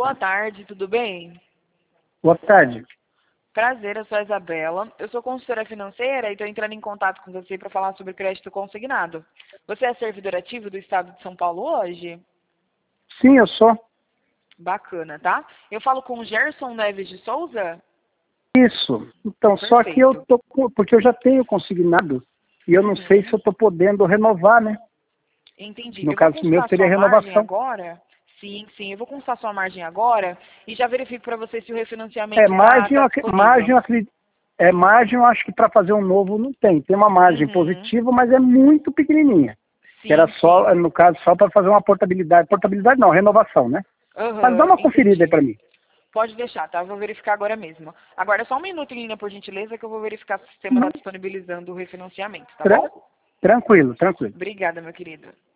boa tarde, tudo bem? Boa tarde. Prazer, eu sou a Isabela. Eu sou consultora financeira e estou entrando em contato com você para falar sobre crédito consignado. Você é servidor ativo do Estado de São Paulo hoje? Sim, eu sou. Bacana, tá? Eu falo com o Gerson Neves de Souza? Isso. Então, só que eu Perfeito. porque eu já tenho consignado e eu não sei se eu estou podendo renovar, né? Entendi. No Eu vou caso meu consultar seria sua margem renovação. agora. Sim, eu vou consultar sua margem agora e já verifico para você se o É, refinanciamento margem, está disponível. margem, eu acredito, margem eu acho que para fazer um novo não tem. Tem uma margem Uhum. positiva, mas é muito pequenininha. Que era Sim. só, no caso, só para fazer uma portabilidade. Portabilidade não, renovação, né? Mas dá Aham, uma conferida aí entendi. para mim. Pode deixar, tá? Eu vou verificar agora mesmo. Agora só um minuto em linha, por gentileza, que eu vou verificar se o sistema está Não, disponibilizando o refinanciamento, tá tran- bom? tranquilo, tranquilo. Obrigada, meu querido.